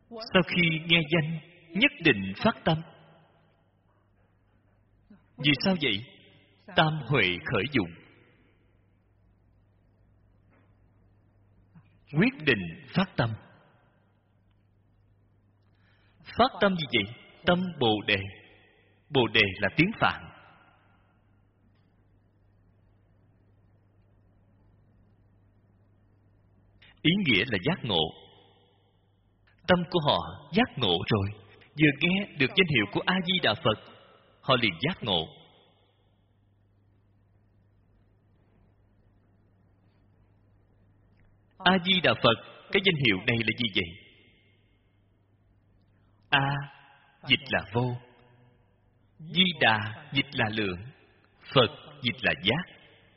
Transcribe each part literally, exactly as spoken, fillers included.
Sau khi nghe danh, nhất định phát tâm. Vì sao vậy? Tam huệ khởi dụng. Quyết định phát tâm. Phát tâm gì vậy? Tâm Bồ Đề. Bồ Đề là tiếng Phạn. Ý nghĩa là giác ngộ. Tâm của họ giác ngộ rồi, vừa nghe được danh hiệu của A Di Đà Phật, họ liền giác ngộ. A Di Đà Phật, cái danh hiệu này là gì vậy? A dịch là vô, Di Đà dịch là lượng, Phật dịch là giác.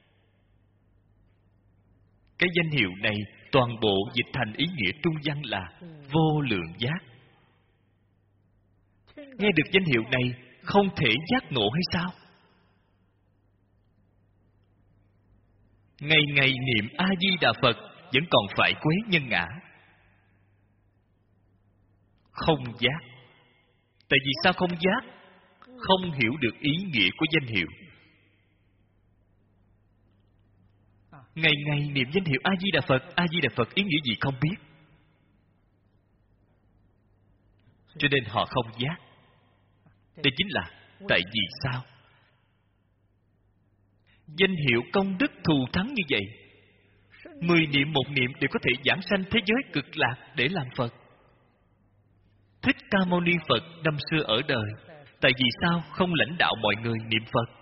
Cái danh hiệu này toàn bộ dịch thành ý nghĩa trung văn là vô lượng giác. Nghe được danh hiệu này không thể giác ngộ hay sao? Ngày ngày niệm A Di Đà Phật vẫn còn phải quấy nhân ngã, không giác. Tại vì sao không giác? Không hiểu được ý nghĩa của danh hiệu. Ngày ngày niệm danh hiệu A Di Đà Phật, A Di Đà Phật ý nghĩa gì không biết, cho nên họ không giác. Đây chính là tại vì sao? Danh hiệu công đức thù thắng như vậy, mười niệm một niệm đều có thể giảng sanh thế giới cực lạc để làm Phật. Thích Ca Mâu Ni Phật năm xưa ở đời, tại vì sao không lãnh đạo mọi người niệm Phật?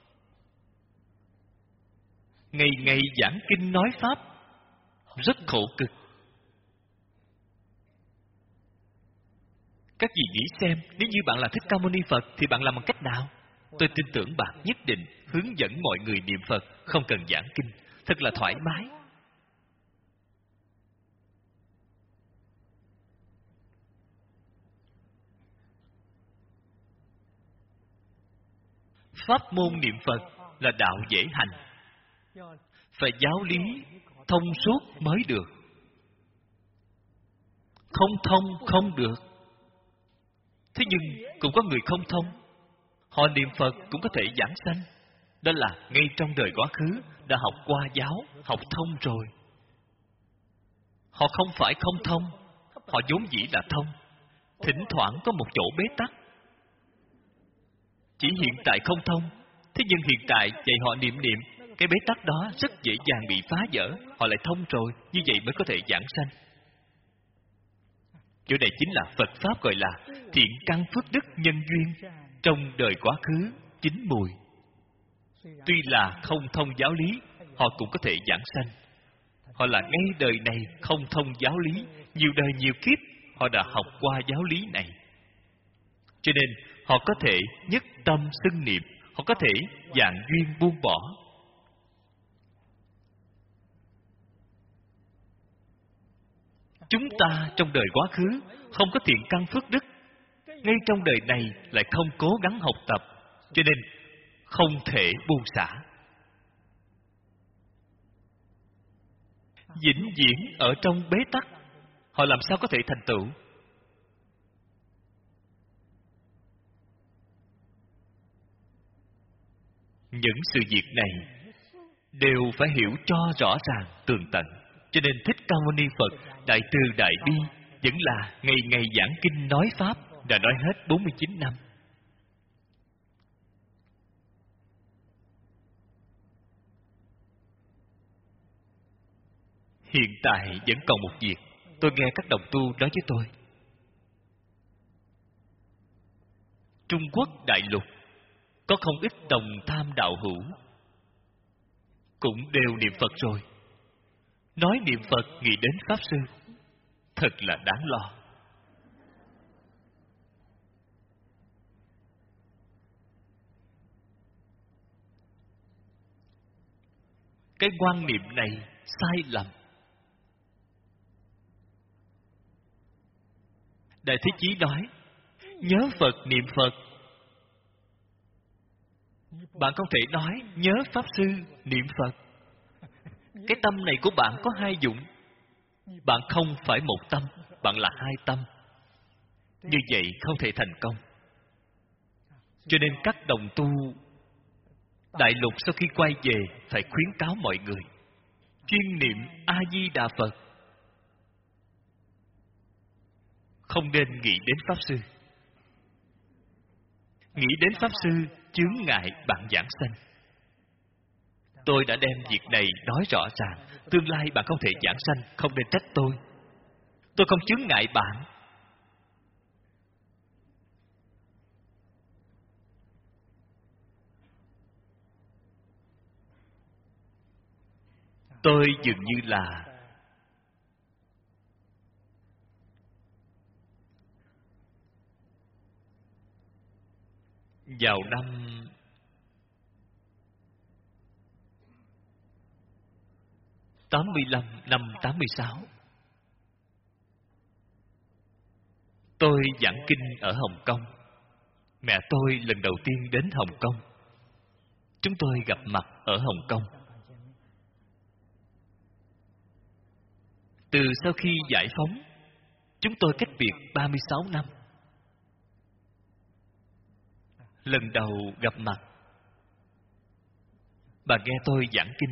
Ngày ngày giảng kinh nói pháp, rất khổ cực. Các vị nghĩ xem, nếu như bạn là Thích Ca Mâu Ni Phật thì bạn làm bằng cách nào? Tôi tin tưởng bạn nhất định hướng dẫn mọi người niệm Phật, không cần giảng kinh, thật là thoải mái. Pháp môn niệm Phật là đạo dễ hành, phải giáo lý thông suốt mới được. Không thông không được. Thế nhưng cũng có người không thông, họ niệm Phật cũng có thể giảng sanh. Đó là ngay trong đời quá khứ đã học qua giáo, học thông rồi. Họ không phải không thông, họ vốn dĩ là thông, thỉnh thoảng có một chỗ bế tắc. Chỉ hiện tại không thông, thế nhưng hiện tại dạy họ niệm niệm, cái bế tắc đó rất dễ dàng bị phá vỡ, họ lại thông rồi, như vậy mới có thể giảng sanh. Chỗ này chính là Phật Pháp gọi là thiện căn phước đức nhân duyên, trong đời quá khứ chín mùi. Tuy là không thông giáo lý, họ cũng có thể giảng sanh. Họ là ngay đời này không thông giáo lý, nhiều đời nhiều kiếp họ đã học qua giáo lý này, cho nên họ có thể nhất tâm xưng niệm, họ có thể dạng duyên buông bỏ. Chúng ta trong đời quá khứ không có thiện căn phước đức, ngay trong đời này lại không cố gắng học tập, cho nên không thể buông xả. Vĩnh viễn ở trong bế tắc, họ làm sao có thể thành tựu? Những sự việc này đều phải hiểu cho rõ ràng tường tận. Cho nên Thích Ca Mâu Ni Phật đại từ đại bi vẫn là ngày ngày giảng kinh nói pháp, đã nói hết bốn mươi chín năm. Hiện tại vẫn còn một việc, tôi nghe các đồng tu nói với tôi. Trung Quốc đại lục có không ít đồng tham đạo hữu cũng đều niệm Phật rồi. Nói niệm Phật nghĩ đến Pháp Sư, thật là đáng lo. Cái quan niệm này sai lầm. Đại Thế Chí nói, nhớ Phật niệm Phật. Bạn không thể nói nhớ Pháp Sư niệm Phật. Cái tâm này của bạn có hai dụng. Bạn không phải một tâm, bạn là hai tâm. Như vậy không thể thành công. Cho nên các đồng tu đại lục sau khi quay về phải khuyến cáo mọi người chuyên niệm A Di Đà Phật, không nên nghĩ đến Pháp Sư. Nghĩ đến Pháp Sư chướng ngại bạn giảng sanh. Tôi đã đem việc này nói rõ ràng. Tương lai bạn không thể giảng sanh, không nên trách tôi. Tôi không chướng ngại bạn. Tôi dường như là vào năm tám mươi lăm, năm tám mươi sáu, tôi giảng kinh ở Hồng Kông. Mẹ tôi lần đầu tiên đến Hồng Kông. Chúng tôi gặp mặt ở Hồng Kông. Từ sau khi giải phóng, chúng tôi cách biệt ba mươi sáu năm. Lần đầu gặp mặt, bà nghe tôi giảng kinh.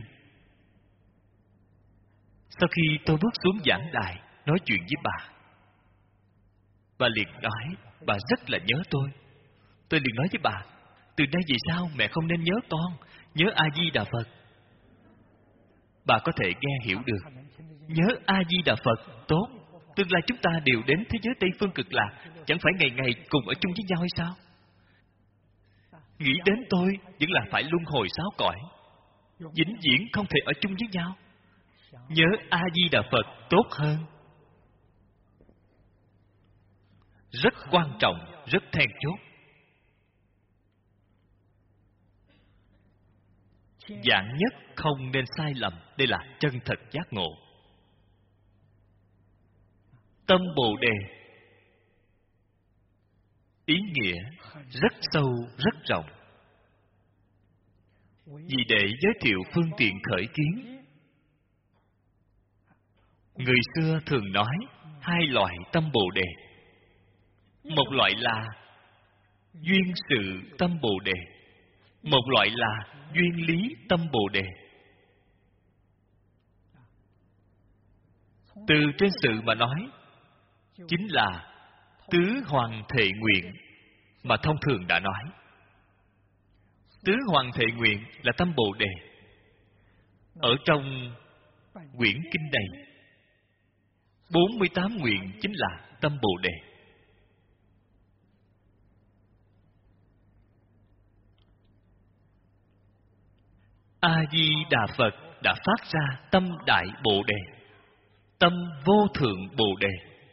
Sau khi tôi bước xuống giảng đài nói chuyện với bà, bà liền nói bà rất là nhớ tôi. Tôi liền nói với bà, từ nay về sau mẹ không nên nhớ con, nhớ A Di Đà Phật. Bà có thể nghe hiểu được. Nhớ A Di Đà Phật tốt, tương lai chúng ta đều đến thế giới Tây Phương Cực Lạc, chẳng phải ngày ngày cùng ở chung với nhau hay sao? Nghĩ đến tôi vẫn là phải luân hồi sáu cõi, vĩnh viễn không thể ở chung với nhau. Nhớ A Di Đà Phật tốt hơn. Rất quan trọng, rất then chốt. Dạng nhất không nên sai lầm. Đây là chân thật giác ngộ. Tâm Bồ Đề ý nghĩa rất sâu, rất rộng. Vì để giới thiệu phương tiện khởi kiến, người xưa thường nói hai loại tâm Bồ Đề. Một loại là duyên sự tâm Bồ Đề, một loại là duyên lý tâm Bồ Đề. Từ trên sự mà nói, chính là tứ hoàng thệ nguyện mà thông thường đã nói. Tứ hoàng thệ nguyện là tâm Bồ Đề. Ở trong quyển kinh này, bốn mươi tám nguyện chính là tâm Bồ Đề. A Di Đà Phật đã phát ra tâm Đại Bồ Đề, tâm vô thượng Bồ Đề.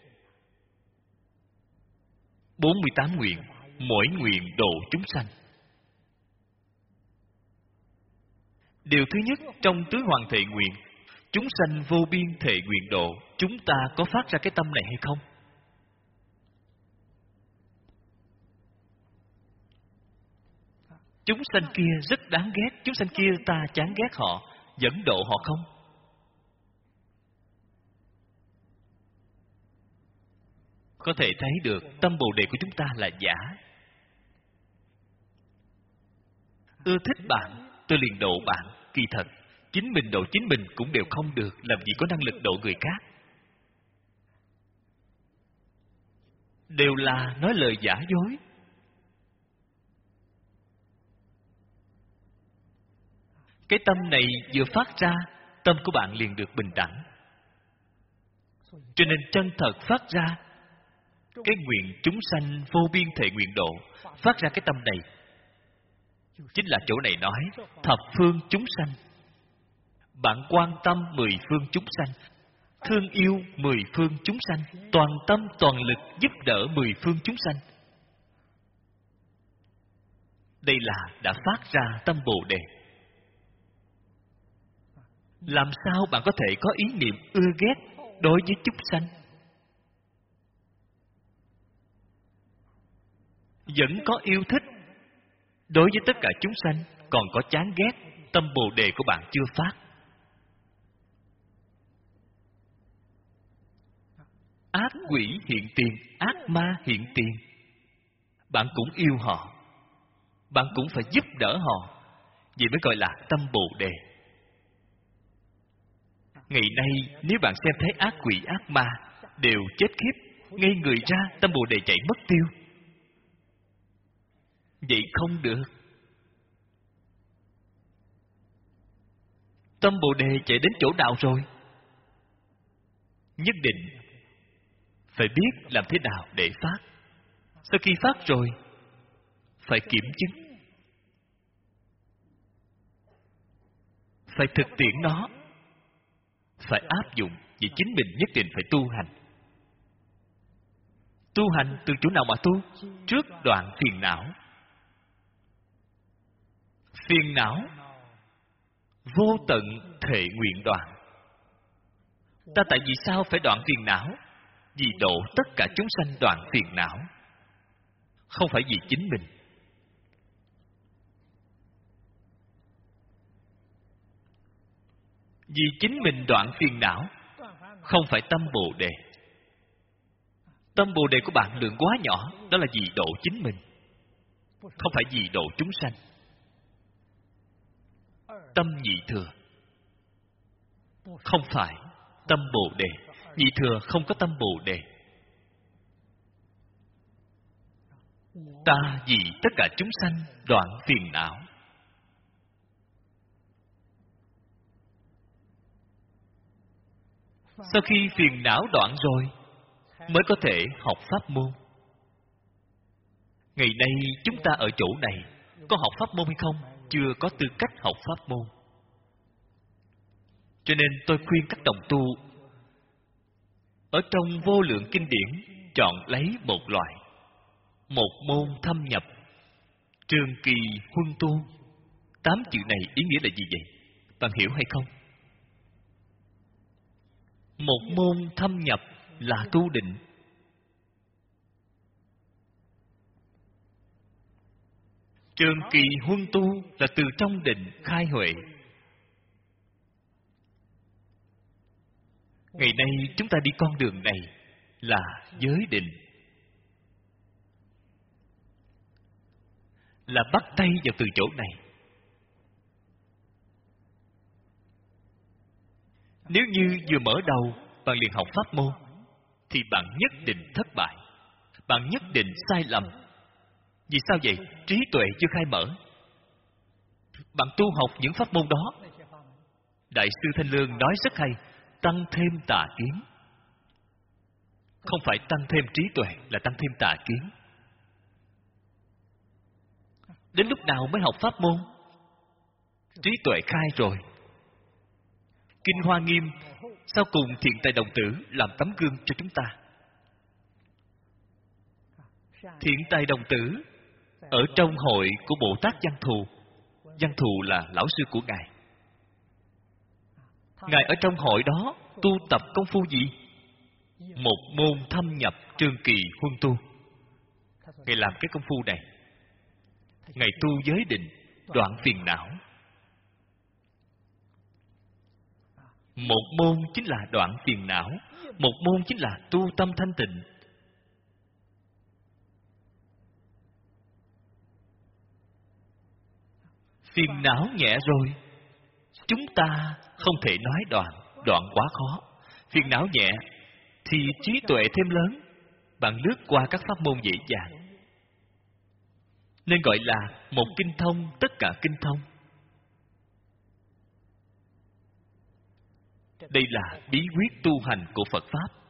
bốn mươi tám nguyện, mỗi nguyện độ chúng sanh. Điều thứ nhất trong tứ hoàng thệ nguyện, chúng sanh vô biên thệ nguyện độ. Chúng ta có phát ra cái tâm này hay không? Chúng sanh kia rất đáng ghét, chúng sanh kia ta chán ghét họ, dẫn độ họ không? Có thể thấy được tâm Bồ Đề của chúng ta là giả. Ưa thích bạn, tôi liền độ bạn. Kỳ thật, chính mình độ chính mình cũng đều không được, làm gì có năng lực độ người khác. Đều là nói lời giả dối. Cái tâm này vừa phát ra, tâm của bạn liền được bình đẳng. Cho nên chân thật phát ra cái nguyện chúng sanh vô biên thệ nguyện độ, phát ra cái tâm này, chính là chỗ này nói thập phương chúng sanh. Bạn quan tâm mười phương chúng sanh, thương yêu mười phương chúng sanh, toàn tâm toàn lực giúp đỡ mười phương chúng sanh. Đây là đã phát ra tâm Bồ Đề. Làm sao bạn có thể có ý niệm ưa ghét đối với chúng sanh? Vẫn có yêu thích đối với tất cả chúng sanh, còn có chán ghét, tâm Bồ Đề của bạn chưa phát. ác quỷ hiện tiền, ác ma hiện tiền, bạn cũng yêu họ, bạn cũng phải giúp đỡ họ. Vậy mới gọi là tâm Bồ Đề. Ngày nay nếu bạn xem thấy ác quỷ ác ma đều chết khiếp, ngây người ra, tâm Bồ Đề chạy mất tiêu. Vậy không được. Tâm Bồ Đề chạy đến chỗ nào rồi? Nhất định phải biết làm thế nào để phát. Sau khi phát rồi, phải kiểm chứng, phải thực tiễn nó, phải áp dụng. Vì chính mình nhất định phải tu hành. Tu hành từ chỗ nào mà tu? Trước đoạn phiền não. Phiền não vô tận thệ nguyện đoạn. Ta tại vì sao phải đoạn phiền não? Vì độ tất cả chúng sanh đoạn phiền não, không phải vì chính mình. Vì chính mình đoạn phiền não, không phải tâm Bồ Đề. Tâm Bồ Đề của bạn lượng quá nhỏ, đó là vì độ chính mình, không phải vì độ chúng sanh. Tâm nhị thừa, không phải tâm Bồ Đề. Nhị thừa không có tâm Bồ Đề. Ta vì tất cả chúng sanh đoạn phiền não. Sau khi phiền não đoạn rồi, mới có thể học pháp môn. Ngày nay chúng ta ở chỗ này có học pháp môn hay không? Chưa có tư cách học pháp môn. Cho nên tôi khuyên các đồng tu ở trong vô lượng kinh điển chọn lấy một loại, một môn thâm nhập, trường kỳ huân tu. Tám chữ này ý nghĩa là gì vậy? Bạn hiểu hay không? Một môn thâm nhập là tu định. Trường kỳ huân tu là từ trong định khai huệ. Ngày nay chúng ta đi con đường này là giới định, là bắt tay vào từ chỗ này. Nếu như vừa mở đầu bạn liền học pháp môn, thì bạn nhất định thất bại, bạn nhất định sai lầm. Vì sao vậy? Trí tuệ chưa khai mở. Bạn tu học những pháp môn đó, Đại sư Thanh Lương nói rất hay, tăng thêm tà kiến. Không phải tăng thêm trí tuệ, là tăng thêm tà kiến. Đến lúc nào mới học pháp môn? Trí tuệ khai rồi. Kinh Hoa Nghiêm sau cùng Thiện Tài Đồng Tử làm tấm gương cho chúng ta. Thiện Tài Đồng Tử ở trong hội của Bồ Tát Văn Thù. Văn Thù là lão sư của Ngài. Ngài ở trong hội đó tu tập công phu gì? Một môn thâm nhập trường kỳ huân tu. Ngài làm cái công phu này. Ngài tu giới định, đoạn phiền não. Một môn chính là đoạn phiền não, một môn chính là tu tâm thanh tịnh. Phiền não nhẹ rồi, chúng ta không thể nói đoạn, đoạn quá khó. Phiền não nhẹ thì trí tuệ thêm lớn, bạn lướt qua các pháp môn dễ dàng. Nên gọi là một kinh thông tất cả kinh thông. Đây là bí quyết tu hành của Phật Pháp.